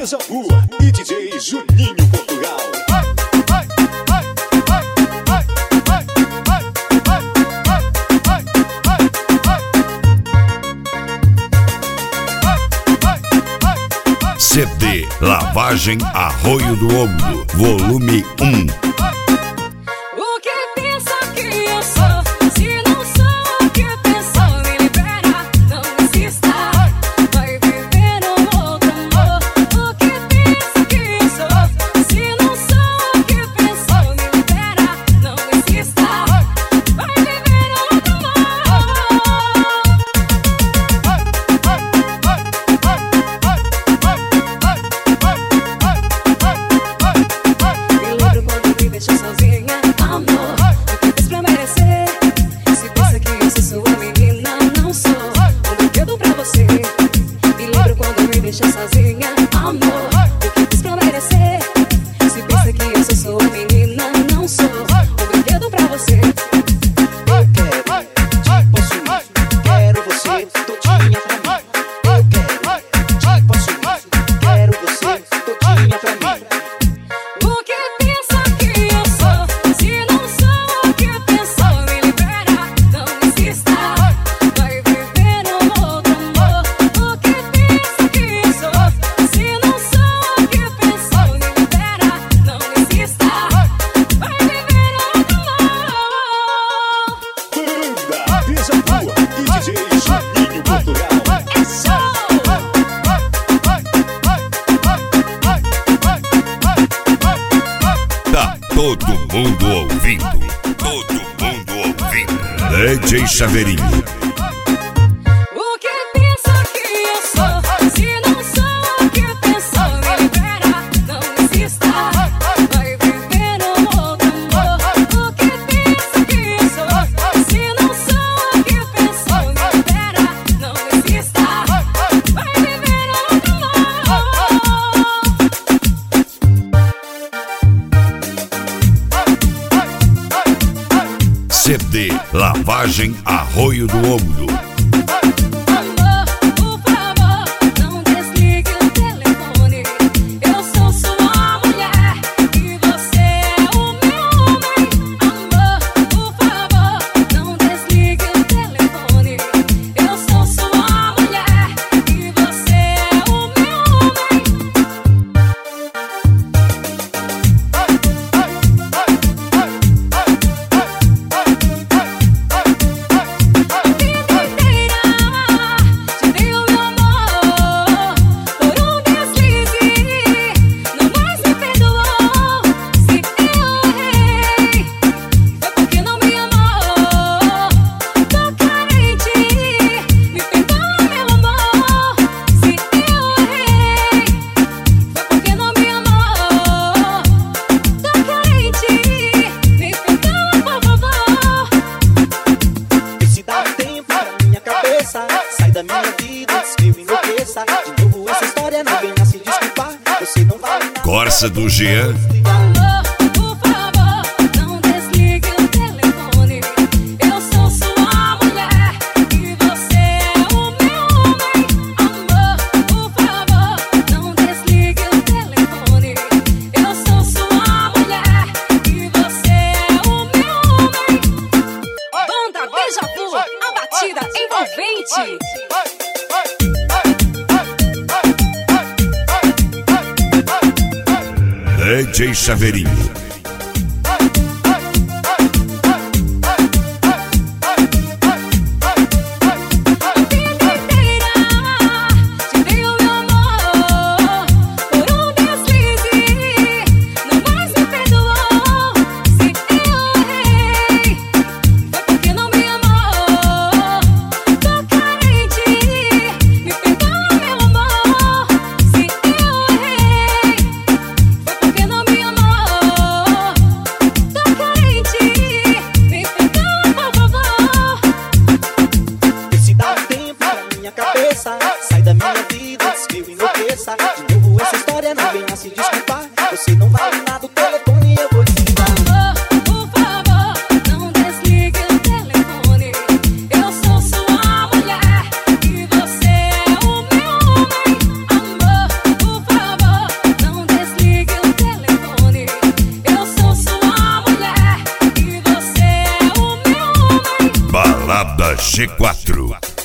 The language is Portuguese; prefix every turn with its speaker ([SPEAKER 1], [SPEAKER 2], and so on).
[SPEAKER 1] Beija-Flor e DJ Juninho Portugal.
[SPEAKER 2] CD Lavagem Arroio do Ombro, volume 1.
[SPEAKER 3] O que pensa que eu sou? Se não sou o que pensou, me libera, não insista. Vai viver um outro amor. O que pensa que eu sou? Se não sou o que pensou, me libera, não insista. Vai viver um outro amor. Me lembro quando me deixou sozinha, amor. O que fez pra merecer? Se pensa que eu sou sua menina, não sou um brinquedo pra você. Me lembro quando me deixou sozinha, amor. O que fez pra merecer? Se pensa que eu sou sua menina, não sou um brinquedo pra você.
[SPEAKER 4] Eu quero te possuir, quero você todinha pra mim. Eu quero te possuir, quero você todinha pra mim.
[SPEAKER 3] O que pensa que eu sou? Se não sou o que pensou, me libera, não insista. Vai viver um outro amor. O que pensa que eu sou? Se não sou o que pensou, me libera, não insista. Vai viver um outro amor.
[SPEAKER 1] Banda Beija-Flor e DJ Juninho Portugal.
[SPEAKER 3] É show!
[SPEAKER 2] Tá todo mundo ouvindo, todo mundo ouvindo. DJ Chaveirinho.
[SPEAKER 3] O que pensa que eu sou? Se não sou o que pensou, me libera, não insista. Vai viver um outro amor. O que pensa que eu sou? Se não sou o que pensou, me libera, não insista. Vai viver um outro amor.
[SPEAKER 2] CD Lavagem Arroio do Ombro.
[SPEAKER 3] Amor, por favor, não desligue o telefone. Eu sou sua mulher e você é o meu homem. Amor, por favor, não desligue o telefone. Eu sou sua mulher e você é o meu homem. Vida inteira te dei o meu amor por um deslize. Não mais me perdoou se eu errei. Foi porque não me amou. Tô carente, me perdoa, meu amor. Se eu errei, foi porque não me amou. Tô carente, me perdoa, por favor.
[SPEAKER 4] Se dá um tempo pra minha cabeça, sai da minha vida antes que eu enlouqueça. De novo essa história, não venha se desculpar. Você não vale nada.
[SPEAKER 2] Corsa do Jean.
[SPEAKER 3] Amor, por favor, não desligue o telefone. Eu sou sua mulher e você é o meu homem. Amor, por favor, não desligue o telefone. Eu sou sua mulher e você é o meu homem. Banda Beija-Flor, a batida envolvente.
[SPEAKER 2] DJ Chaveirinho.
[SPEAKER 3] Vida inteira te dei o meu amor por um deslize. Não mais me perdoou se eu errei. Foi porque não me amou. Tô carente, me perdoa, meu amor. Se eu errei, foi porque não me amou. Tô carente, me perdoa, por favor.
[SPEAKER 4] Se dá um tempo pra minha cabeça, sai da minha vida antes que eu enlouqueça. De novo essa história, não venha se desculpar. Você não vale nada, o telefone eu vou desligar.
[SPEAKER 3] Amor, por favor, não desligue o telefone. Eu sou sua mulher e você é o meu homem. Amor, por favor,
[SPEAKER 2] Balada G4.